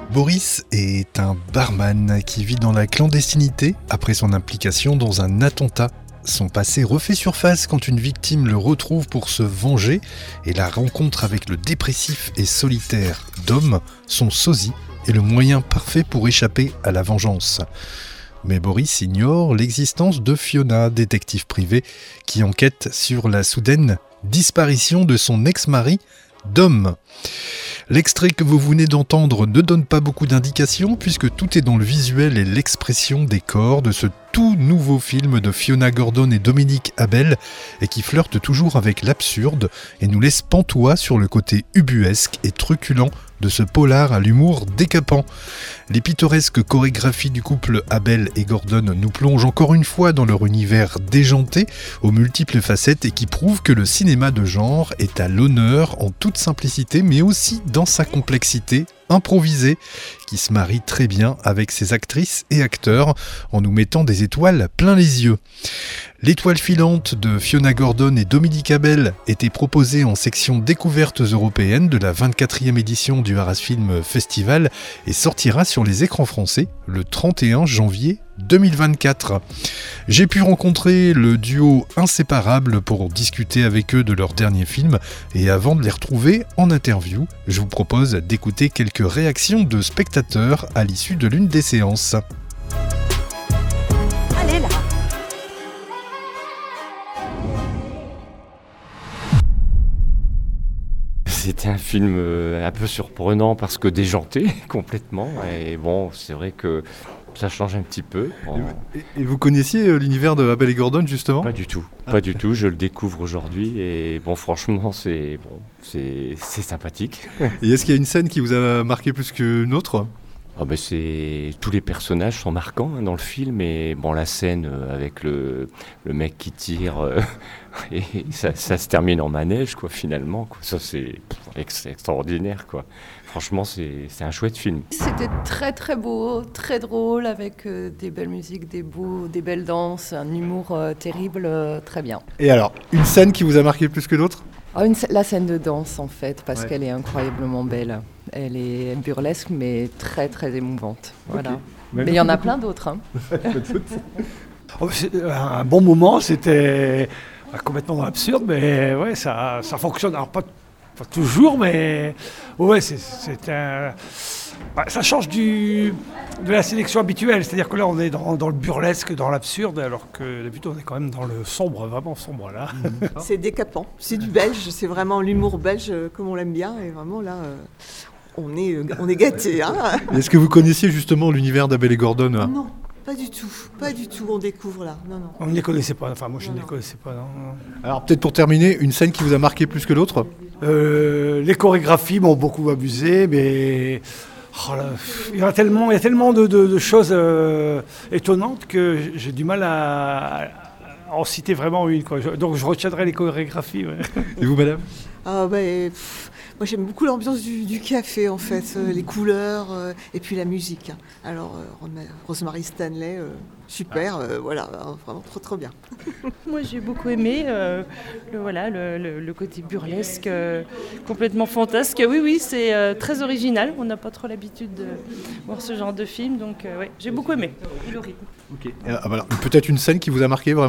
Boris est un barman qui vit dans la clandestinité après son implication dans un attentat. Son passé refait surface quand une victime le retrouve pour se venger et la rencontre avec le dépressif et solitaire Dom, son sosie, est le moyen parfait pour échapper à la vengeance. Mais Boris ignore l'existence de Fiona, détective privée, qui enquête sur la soudaine disparition de son ex-mari, Dom. L'extrait que vous venez d'entendre ne donne pas beaucoup d'indications puisque tout est dans le visuel et l'expression des corps de ce tout nouveau film de Fiona Gordon et Dominique Abel et qui flirte toujours avec l'absurde et nous laisse pantois sur le côté ubuesque et truculent de ce polar à l'humour décapant. Les pittoresques chorégraphies du couple Abel et Gordon nous plongent encore une fois dans leur univers déjanté aux multiples facettes et qui prouvent que le cinéma de genre est à l'honneur en toute simplicité mais aussi dans sa complexité improvisée qui se marie très bien avec ses actrices et acteurs en nous mettant des étoiles plein les yeux. L'étoile filante de Fiona Gordon et Dominique Abel était proposée en section découvertes européennes de la 24e édition du Arras Film Festival et sortira sur les écrans français le 31 janvier 2024. J'ai pu rencontrer le duo inséparable pour discuter avec eux de leur dernier film et avant de les retrouver en interview, je vous propose d'écouter quelques réactions de spectateurs à l'issue de l'une des séances. Allez là. C'était un film un peu surprenant parce que déjanté complètement et bon, c'est vrai que ça change un petit peu. Et vous connaissiez l'univers de Abel et Gordon justement ? Pas du tout, pas du tout. Je le découvre aujourd'hui et bon, franchement, c'est sympathique. Et est-ce qu'il y a une scène qui vous a marqué plus qu'une autre ? Tous les personnages sont marquants dans le film et bon, la scène avec le mec qui tire et ça se termine en manège quoi finalement quoi. Ça c'est extraordinaire quoi. Franchement c'est un chouette film. C'était très très beau, très drôle avec des belles musiques, des belles danses, un humour terrible, très bien. Et alors, une scène qui vous a marqué plus que l'autre ? La scène de danse en fait, parce qu'elle est incroyablement belle. Elle est burlesque mais très très émouvante. Voilà. Okay. Mais il y en a plein d'autres. Hein. C'est un bon moment, c'était complètement absurde, mais ouais, ça fonctionne. Alors pas toujours, mais ouais, ça change de la sélection habituelle. C'est-à-dire que là, on est dans le burlesque, dans l'absurde, alors que d'habitude, on est quand même dans le sombre, vraiment sombre là. C'est décapant. C'est du belge, c'est vraiment l'humour belge comme on l'aime bien, et vraiment là. On est gâtés. Hein. Est-ce que vous connaissiez justement l'univers d'Abel et Gordon ? Non, pas du tout, on découvre là. Non. On ne les connaissait pas, enfin moi je ne les connaissais pas. Non. Alors peut-être pour terminer, une scène qui vous a marqué plus que l'autre ? Les chorégraphies m'ont beaucoup amusé, mais il y a tellement de choses étonnantes que j'ai du mal à en citer vraiment une. Quoi. Donc je retiendrai les chorégraphies. Ouais. Et vous madame ? Moi j'aime beaucoup l'ambiance du café en fait, les couleurs et puis la musique. Alors Rosemary Stanley, super, voilà, vraiment trop bien. Moi j'ai beaucoup aimé le côté burlesque, complètement fantasque. Oui, c'est très original, on n'a pas trop l'habitude de voir ce genre de film, donc j'ai beaucoup aimé. Et le rythme. Okay. Alors, peut-être une scène qui vous a marqué vraiment ?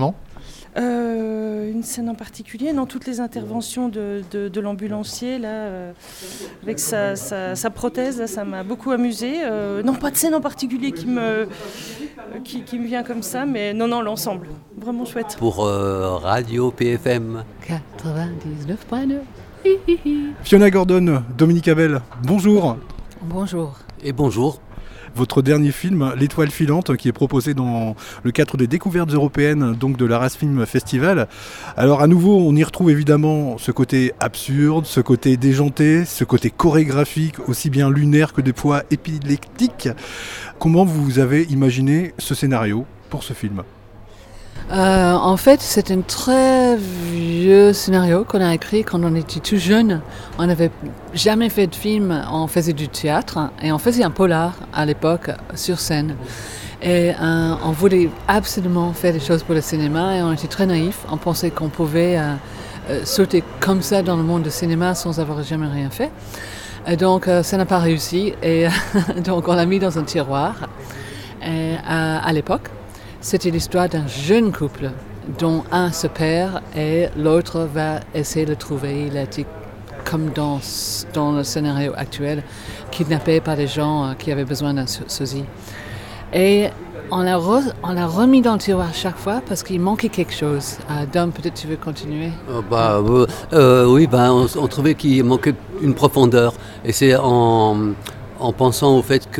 Une scène en particulier, non, toutes les interventions de l'ambulancier là, avec sa prothèse, là, ça m'a beaucoup amusé. Non, pas de scène en particulier qui me vient comme ça, mais non, l'ensemble, vraiment chouette. Pour Radio PFM 99.9. Fiona Gordon, Dominique Abel, bonjour. Bonjour. Et bonjour. Votre dernier film, L'étoile filante, qui est proposé dans le cadre des découvertes européennes, donc de l'Arras Film Festival. Alors à nouveau, on y retrouve évidemment ce côté absurde, ce côté déjanté, ce côté chorégraphique, aussi bien lunaire que des fois épileptique. Comment vous avez imaginé ce scénario pour ce film ? En fait, c'est un très vieux scénario qu'on a écrit quand on était tout jeune. On n'avait jamais fait de film, on faisait du théâtre et on faisait un polar à l'époque sur scène. Et on voulait absolument faire des choses pour le cinéma et on était très naïfs. On pensait qu'on pouvait sauter comme ça dans le monde du cinéma sans avoir jamais rien fait. Et donc, ça n'a pas réussi. Et donc, on l'a mis dans un tiroir. Et, à l'époque, c'était l'histoire d'un jeune couple dont un se perd et l'autre va essayer de le trouver. Il a été, comme dans le scénario actuel, kidnappé par des gens qui avaient besoin d'un sosie. Et on l'a remis dans le tiroir chaque fois parce qu'il manquait quelque chose. Dom, peut-être tu veux continuer? Oui, on trouvait qu'il manquait une profondeur. Et c'est en pensant au fait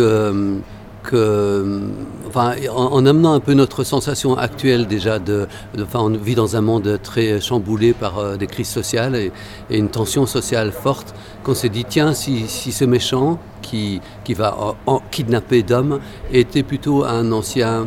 en amenant un peu notre sensation actuelle déjà on vit dans un monde très chamboulé par des crises sociales et une tension sociale forte, qu'on s'est dit tiens, si ce méchant qui va kidnapper Dom était plutôt un ancien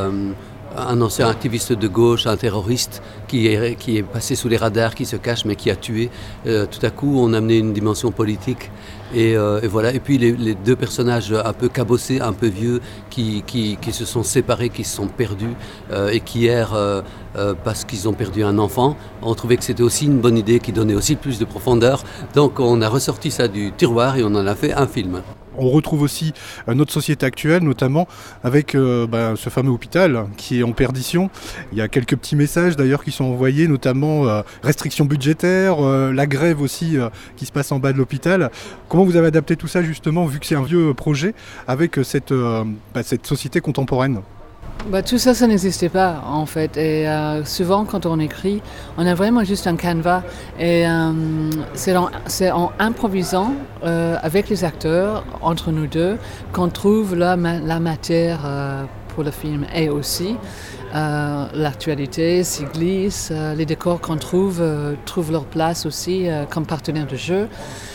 activiste de gauche, un terroriste qui est passé sous les radars, qui se cache mais qui a tué. Tout à coup, on a amené une dimension politique. Et voilà. Et puis les deux personnages un peu cabossés, un peu vieux, qui se sont séparés, qui se sont perdus et qui errent parce qu'ils ont perdu un enfant. On trouvait que c'était aussi une bonne idée qui donnait aussi plus de profondeur. Donc on a ressorti ça du tiroir et on en a fait un film. On retrouve aussi notre société actuelle, notamment avec ce fameux hôpital qui est en perdition. Il y a quelques petits messages d'ailleurs qui sont envoyés, notamment restrictions budgétaires, la grève aussi qui se passe en bas de l'hôpital. Comment vous avez adapté tout ça justement, vu que c'est un vieux projet, avec cette société contemporaine ? Tout ça, ça n'existait pas en fait. Et souvent, quand on écrit, on a vraiment juste un canevas. Et c'est en improvisant avec les acteurs, entre nous deux, qu'on trouve la matière pour le film. Et aussi, l'actualité s'y glisse, les décors qu'on trouvent leur place aussi comme partenaire de jeu.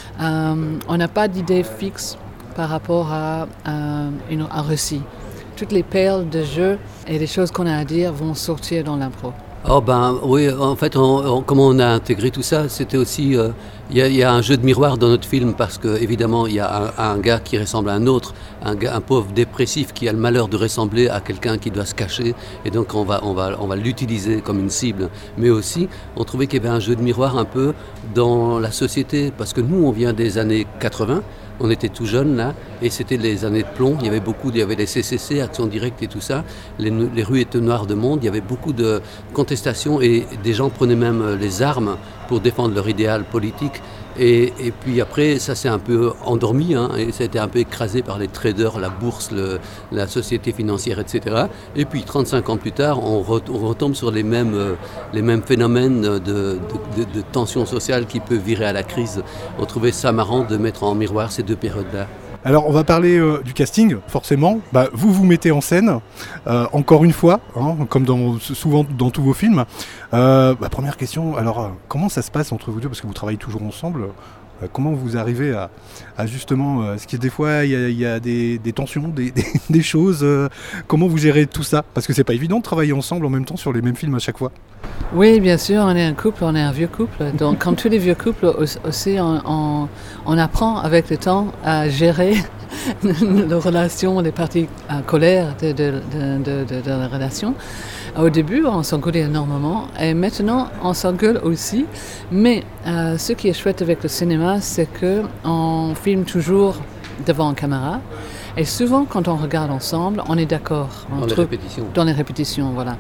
On n'a pas d'idée fixe par rapport à un récit. Toutes les perles de jeu et les choses qu'on a à dire vont sortir dans l'impro. Oui, en fait, comment on a intégré tout ça, c'était aussi... Il y a un jeu de miroir dans notre film parce qu'évidemment, il y a un gars qui ressemble à un autre, un pauvre dépressif qui a le malheur de ressembler à quelqu'un qui doit se cacher. Et donc, on va l'utiliser comme une cible. Mais aussi, on trouvait qu'il y avait un jeu de miroir un peu dans la société. Parce que nous, on vient des années 80. On était tout jeunes là, et c'était les années de plomb. Il y avait les CCC, Action Directe et tout ça. Les rues étaient noires de monde. Il y avait beaucoup de contestations et des gens prenaient même les armes pour défendre leur idéal politique. Et puis après, ça s'est un peu endormi, et ça a été un peu écrasé par les traders, la bourse, la société financière, etc. Et puis 35 ans plus tard, on retombe sur les mêmes phénomènes de tension sociale qui peut virer à la crise. On trouvait ça marrant de mettre en miroir ces deux périodes-là. Alors on va parler du casting, forcément. Vous mettez en scène, encore une fois, comme souvent dans tous vos films. Première question, alors comment ça se passe entre vous deux, parce que vous travaillez toujours ensemble. Comment vous arrivez à justement, est-ce que des fois il y a des tensions, des choses, comment vous gérez tout ça? Parce que c'est pas évident de travailler ensemble en même temps sur les mêmes films à chaque fois. Oui, bien sûr, on est un couple, on est un vieux couple. Donc comme tous les vieux couples aussi, on apprend avec le temps à gérer les relations, les parties colères de la relation. Au début, on s'engueulait énormément et maintenant, on s'engueule aussi. Mais ce qui est chouette avec le cinéma, c'est qu'on filme toujours devant une caméra. Et souvent, quand on regarde ensemble, on est d'accord. Dans les répétitions, voilà.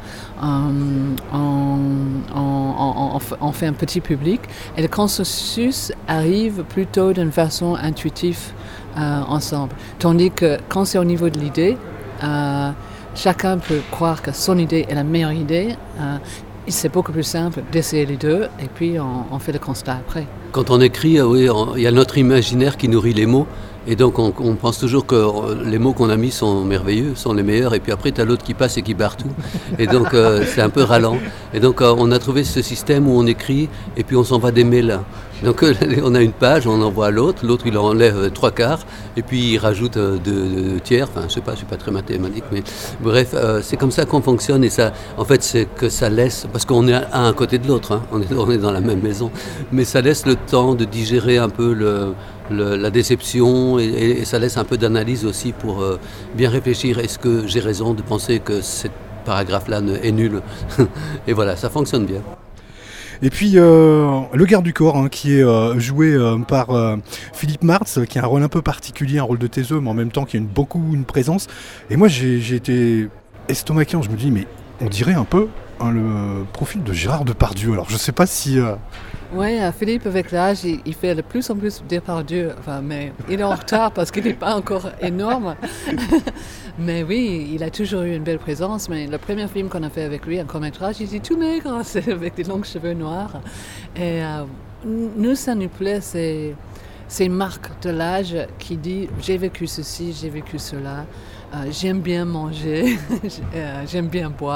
On fait un petit public et le consensus arrive plutôt d'une façon intuitive ensemble. Tandis que quand c'est au niveau de l'idée, chacun peut croire que son idée est la meilleure idée. C'est beaucoup plus simple d'essayer les deux et puis on fait le constat après. Quand on écrit, il y a notre imaginaire qui nourrit les mots. Et donc on pense toujours que les mots qu'on a mis sont merveilleux, sont les meilleurs. Et puis après, tu as l'autre qui passe et qui barre tout. Et donc c'est un peu ralent. Et donc on a trouvé ce système où on écrit et puis on s'en va des mails. Donc on a une page, on envoie à l'autre il en enlève 3/4 et puis il rajoute 2 tiers. Enfin, je sais pas, je suis pas très mathématique, mais bref, c'est comme ça qu'on fonctionne. Et ça, en fait, c'est que ça laisse, parce qu'on est à un côté de l'autre, on est dans la même maison, mais ça laisse le temps de digérer un peu la déception et ça laisse un peu d'analyse aussi pour bien réfléchir. Est-ce que j'ai raison de penser que ce paragraphe-là est nul? Et voilà, ça fonctionne bien. Et puis le garde du corps, hein, qui est joué par Philippe Martz, qui a un rôle un peu particulier, un rôle de taiseux, mais en même temps qui a beaucoup une présence. Et moi j'ai été estomaqué, je me dis mais on dirait un peu le profil de Gérard Depardieu. Alors je sais pas si... Oui, Philippe, avec l'âge, il fait de plus en plus Depardieu, mais il est en retard parce qu'il n'est pas encore énorme. Mais oui, il a toujours eu une belle présence. Mais le premier film qu'on a fait avec lui, un court-métrage, il était tout maigre, avec des longs cheveux noirs. Et nous, ça nous plaît, c'est une marque de l'âge qui dit « j'ai vécu ceci, j'ai vécu cela, j'aime bien manger, j'aime bien boire ».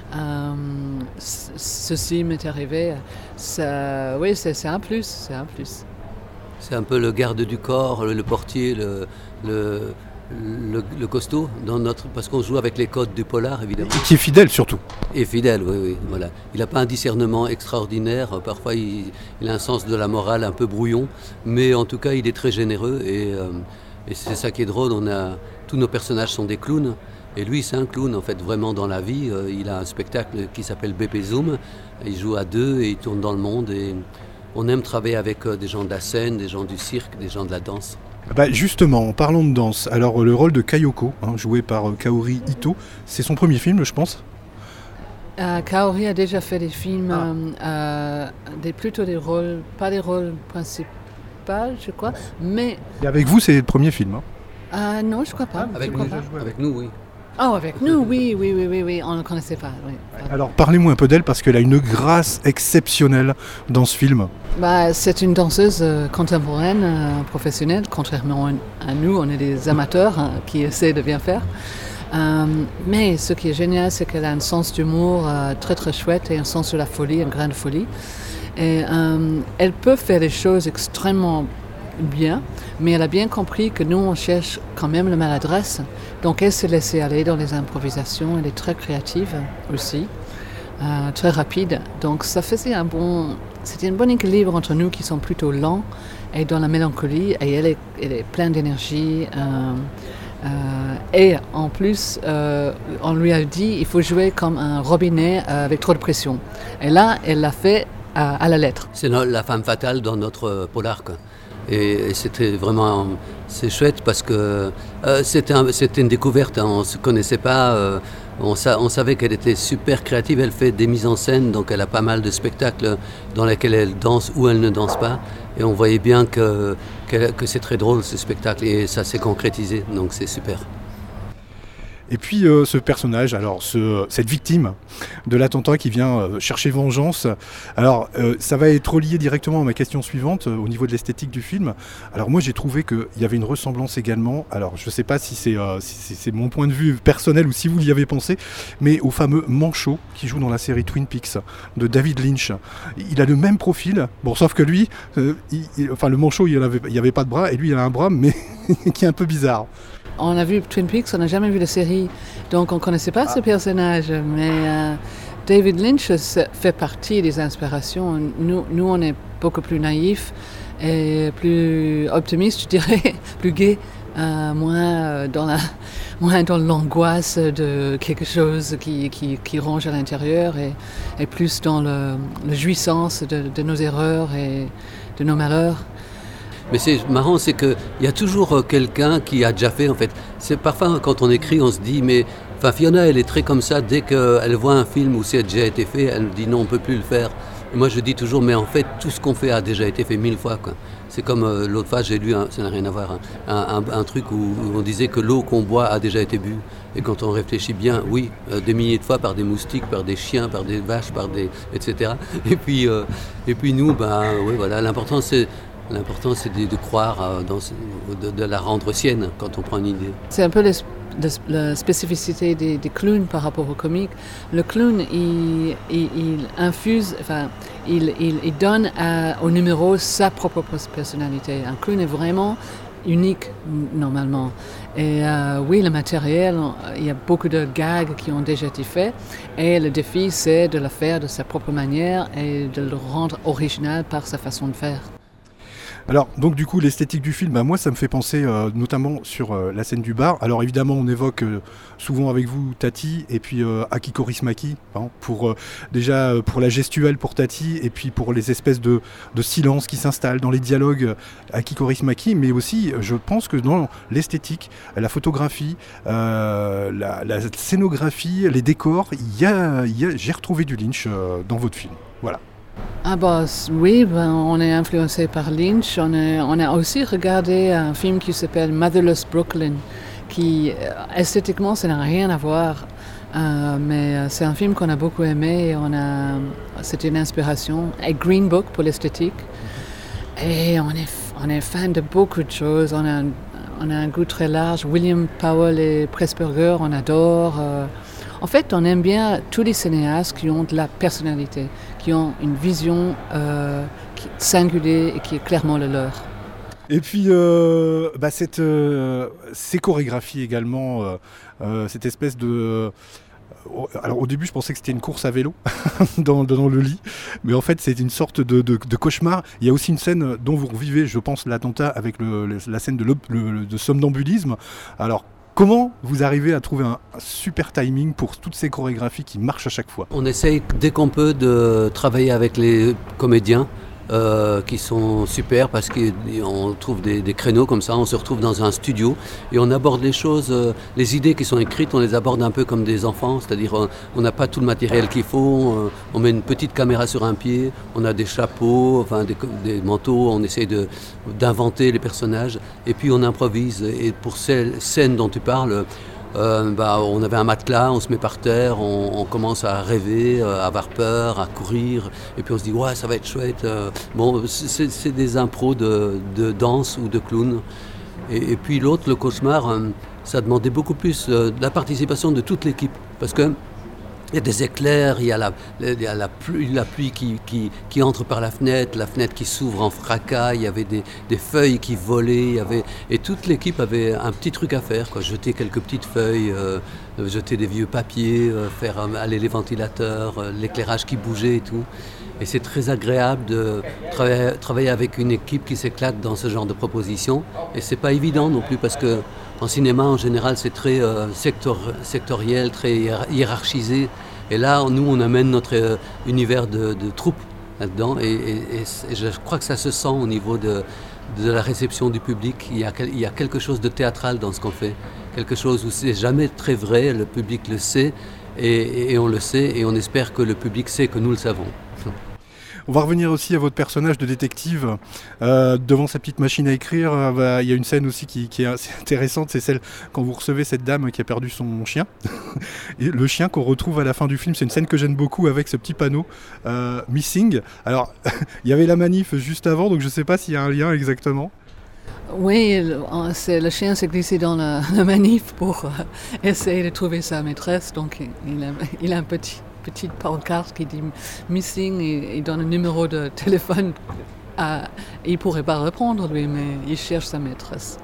Ceci m'est arrivé. Oui, c'est un plus, C'est un peu le garde du corps, le portier, le costaud, parce qu'on joue avec les codes du polar, évidemment. Et qui est fidèle surtout. Et fidèle, oui, voilà. Il n'a pas un discernement extraordinaire, parfois il a un sens de la morale un peu brouillon, mais en tout cas il est très généreux et c'est ça qui est drôle, tous nos personnages sont des clowns. Et lui, c'est un clown, en fait, vraiment dans la vie. Il a un spectacle qui s'appelle BP Zoom. Il joue à deux et il tourne dans le monde. Et on aime travailler avec des gens de la scène, des gens du cirque, des gens de la danse. Justement, en parlant de danse, alors le rôle de Kayoko, joué par Kaori Ito, c'est son premier film, je pense. Kaori a déjà fait des films, plutôt des rôles, pas des rôles principaux, je crois, mais... Et avec vous, c'est le premier film. Non, je crois pas. Avec nous, oui. Oh, avec nous, oui, on ne le connaissait pas. Oui. Alors, parlez-moi un peu d'elle, parce qu'elle a une grâce exceptionnelle dans ce film. C'est une danseuse contemporaine, professionnelle, contrairement à nous, on est des amateurs qui essaient de bien faire. Mais ce qui est génial, c'est qu'elle a un sens d'humour très très chouette et un sens de la folie, une grande folie. Et elle peut faire des choses extrêmement bien, mais elle a bien compris que nous, on cherche quand même la maladresse. Donc elle s'est laissée aller dans les improvisations, elle est très créative aussi, très rapide. Donc ça faisait c'était un bon équilibre entre nous qui sommes plutôt lents et dans la mélancolie, et elle est pleine d'énergie. Et en plus, on lui a dit il faut jouer comme un robinet avec trop de pression. Et là, elle l'a fait à la lettre. C'est la femme fatale dans notre polar, quoi. Et c'était vraiment, c'est chouette parce que c'était une découverte, on ne se connaissait pas, on savait qu'elle était super créative, elle fait des mises en scène, donc elle a pas mal de spectacles dans lesquels elle danse ou elle ne danse pas, et on voyait bien que c'est très drôle ce spectacle, et ça s'est concrétisé, donc c'est super. Et puis ce personnage, alors cette victime de l'attentat qui vient chercher vengeance, alors ça va être relié directement à ma question suivante au niveau de l'esthétique du film. Alors moi j'ai trouvé qu'il y avait une ressemblance également, alors je ne sais pas si c'est mon point de vue personnel ou si vous l'y avez pensé, mais au fameux Manchot qui joue dans la série Twin Peaks de David Lynch. Il a le même profil, bon sauf que lui, le Manchot il n'y avait pas de bras et lui il a un bras mais qui est un peu bizarre. On a vu Twin Peaks, on n'a jamais vu la série, donc on ne connaissait pas ce personnage. Mais David Lynch fait partie des inspirations. Nous, on est beaucoup plus naïfs et plus optimistes, je dirais, plus gays, moins dans l'angoisse de quelque chose qui ronge à l'intérieur et plus dans la jouissance de nos erreurs et de nos malheurs. Mais c'est marrant, c'est qu'il y a toujours quelqu'un qui a déjà fait, en fait. C'est parfois, quand on écrit, on se dit, mais Fiona, elle est très comme ça, dès qu'elle voit un film où ça a déjà été fait, elle dit non, on ne peut plus le faire. Et moi, je dis toujours, mais en fait, tout ce qu'on fait a déjà été fait 1000 fois, quoi. C'est comme l'autre fois, j'ai lu, ça n'a rien à voir, un truc où on disait que l'eau qu'on boit a déjà été bue. Et quand on réfléchit bien, oui, des milliers de fois par des moustiques, par des chiens, par des vaches, etc. Et puis nous, oui, voilà, l'important c'est de croire, de la rendre sienne quand on prend une idée. C'est un peu la spécificité des clowns par rapport au comique. Le clown, il infuse, il donne au numéro sa propre personnalité. Un clown est vraiment unique normalement. Et oui, le matériel, il y a beaucoup de gags qui ont déjà été faits. Et le défi, c'est de le faire de sa propre manière et de le rendre original par sa façon de faire. Alors, donc du coup, l'esthétique du film, moi, ça me fait penser notamment sur la scène du bar. Alors évidemment, on évoque souvent avec vous Tati et puis Aki Kaurismäki, pour la gestuelle pour Tati et puis pour les espèces de silence qui s'installent dans les dialogues Aki Kaurismäki, mais aussi, je pense que dans l'esthétique, la photographie, la scénographie, les décors, j'ai retrouvé du Lynch dans votre film. Voilà. Ah bah oui, on est influencé par Lynch. On a aussi regardé un film qui s'appelle Motherless Brooklyn, qui esthétiquement ça n'a rien à voir, mais c'est un film qu'on a beaucoup aimé. C'était une inspiration. Et Green Book pour l'esthétique. Et on est fan de beaucoup de choses. On a un goût très large. William Powell et Pressburger, on adore. En fait, on aime bien tous les cinéastes qui ont de la personnalité, qui ont une vision singulière et qui est clairement le leur. Et puis, ces chorégraphies également, cette espèce de... Alors au début je pensais que c'était une course à vélo dans le lit, mais en fait c'est une sorte de cauchemar. Il y a aussi une scène dont vous revivez, je pense, l'attentat avec la scène de somnambulisme. Alors comment vous arrivez à trouver un super timing pour toutes ces chorégraphies qui marchent à chaque fois? On essaye dès qu'on peut de travailler avec les comédiens qui sont super parce qu'on trouve des créneaux comme ça, on se retrouve dans un studio et on aborde les choses, les idées qui sont écrites, on les aborde un peu comme des enfants, c'est-à-dire on n'a pas tout le matériel qu'il faut, on met une petite caméra sur un pied, on a des chapeaux, enfin des manteaux, on essaye d'inventer les personnages et puis on improvise. Et pour ces scènes dont tu parles, on avait un matelas, on se met par terre, on commence à rêver, à avoir peur, à courir, et puis on se dit ouais ça va être chouette. C'est des impros de danse ou de clown. Et puis l'autre, le cauchemar, ça demandait beaucoup plus de la participation de toute l'équipe, parce que il y a des éclairs, il y a la pluie qui entre par la fenêtre qui s'ouvre en fracas, il y avait des feuilles qui volaient, et toute l'équipe avait un petit truc à faire, quoi. Jeter quelques petites feuilles, jeter des vieux papiers, faire aller les ventilateurs, l'éclairage qui bougeait et tout. Et c'est très agréable de travailler avec une équipe qui s'éclate dans ce genre de propositions. Et c'est pas évident non plus parce que en cinéma, en général, c'est très sectoriel, très hiérarchisé. Et là, nous, on amène notre univers de troupe là-dedans. Et je crois que ça se sent au niveau de la réception du public. Il y a quelque chose de théâtral dans ce qu'on fait. Quelque chose où c'est jamais très vrai, le public le sait. Et on le sait, et on espère que le public sait que nous le savons. On va revenir aussi à votre personnage de détective. Devant sa petite machine à écrire, il y a une scène aussi qui est assez intéressante, c'est celle quand vous recevez cette dame qui a perdu son chien. Et le chien qu'on retrouve à la fin du film, c'est une scène que j'aime beaucoup avec ce petit panneau « Missing ». Alors, il y avait la manif juste avant, donc je ne sais pas s'il y a un lien exactement. Oui, le chien s'est glissé dans la manif pour essayer de trouver sa maîtresse, donc il a un petite pancarte qui dit missing et il donne un numéro de téléphone. Il ne pourrait pas répondre lui, mais il cherche sa maîtresse.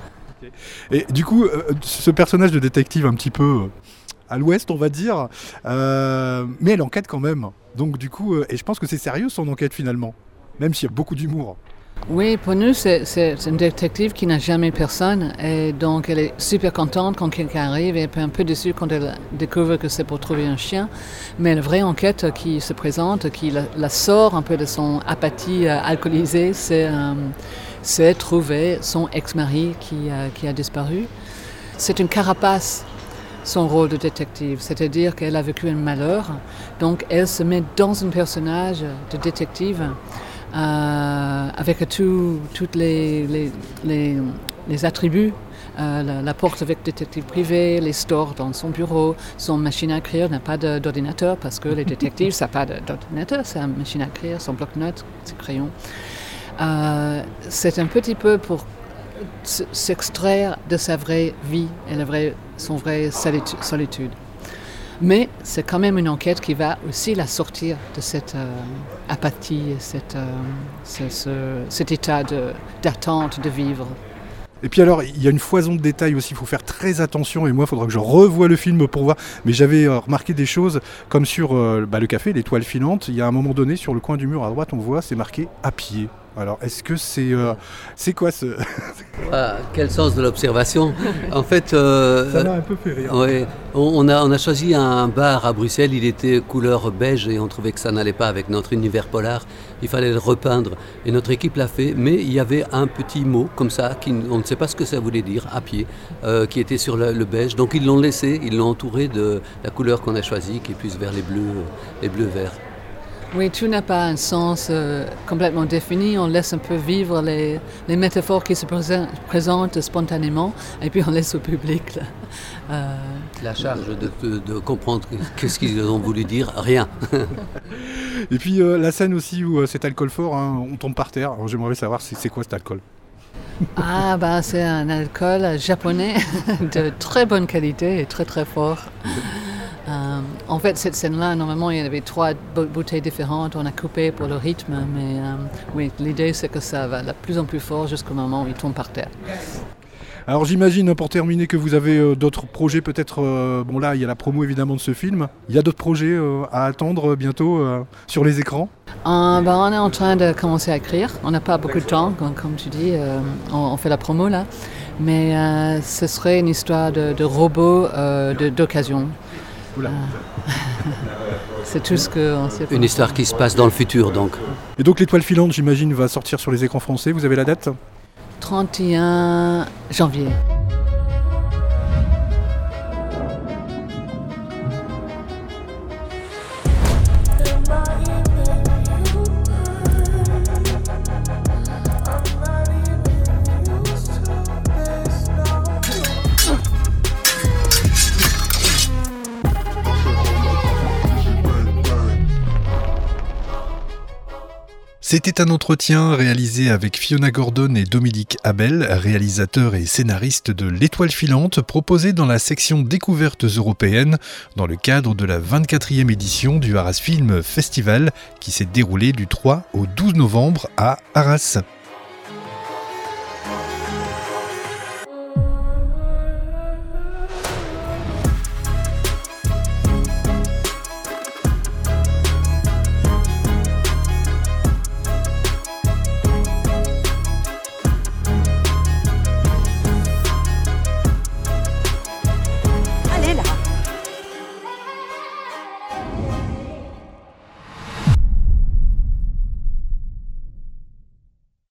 Et du coup, ce personnage de détective un petit peu à l'ouest, on va dire, mais elle enquête quand même. Donc du coup, et je pense que c'est sérieux son enquête finalement, même s'il y a beaucoup d'humour. Oui, pour nous, c'est une détective qui n'a jamais personne et donc elle est super contente quand quelqu'un arrive et un peu déçue quand elle découvre que c'est pour trouver un chien. Mais la vraie enquête qui se présente, qui la sort un peu de son apathie alcoolisée, c'est trouver son ex-mari qui a disparu. C'est une carapace, son rôle de détective, c'est-à-dire qu'elle a vécu un malheur, donc elle se met dans un personnage de détective avec tous les attributs, la porte avec détective privé, les stores dans son bureau, son machine à écrire n'a pas d'ordinateur parce que les détectives n'ont pas d'ordinateur, c'est une machine à écrire, son bloc-notes, ses crayons. C'est un petit peu pour s'extraire de sa vraie vie et son vraie solitude. Mais c'est quand même une enquête qui va aussi la sortir de cette apathie, cet état d'attente de vivre. Et puis alors, il y a une foison de détails aussi, il faut faire très attention, et moi, il faudra que je revoie le film pour voir. Mais j'avais remarqué des choses, comme sur le café, l'étoile filante, il y a un moment donné, sur le coin du mur à droite, on voit, c'est marqué « à pied ». Alors, est-ce que c'est quoi ce... Quel sens de l'observation. En fait, ça m'a un peu fait rire. Ouais, on a choisi un bar à Bruxelles, il était couleur beige et on trouvait que ça n'allait pas avec notre univers polar. Il fallait le repeindre et notre équipe l'a fait, mais il y avait un petit mot comme ça, on ne sait pas ce que ça voulait dire, à pied, qui était sur le beige. Donc ils l'ont laissé, ils l'ont entouré de la couleur qu'on a choisie, qui est plus vers les bleus verts. Oui, tout n'a pas un sens complètement défini. On laisse un peu vivre les métaphores qui se présentent spontanément et puis on laisse au public la charge de comprendre qu'est-ce qu'ils ont voulu dire, rien. Et puis la scène aussi où cet alcool fort, on tombe par terre. Alors, j'aimerais savoir c'est quoi cet alcool. C'est un alcool japonais de très bonne qualité et très très fort. En fait, cette scène-là, normalement, il y avait 3 bouteilles différentes. On a coupé pour le rythme, mais oui, l'idée, c'est que ça va de plus en plus fort jusqu'au moment où il tombe par terre. Alors j'imagine, pour terminer, que vous avez d'autres projets, peut-être... là, il y a la promo, évidemment, de ce film. Il y a d'autres projets à attendre bientôt sur les écrans ? On est en train de commencer à écrire. On n'a pas beaucoup de temps, comme tu dis. On fait la promo, là. Mais ce serait une histoire de robot d'occasion. C'est tout ce qu'on sait. Une histoire qui se passe dans le futur, donc. Et donc l'Étoile filante, j'imagine, va sortir sur les écrans français. Vous avez la date ? 31 janvier. C'était un entretien réalisé avec Fiona Gordon et Dominique Abel, réalisateurs et scénaristes de l'Étoile filante, proposé dans la section Découvertes européennes dans le cadre de la 24e édition du Arras Film Festival qui s'est déroulée du 3 au 12 novembre à Arras.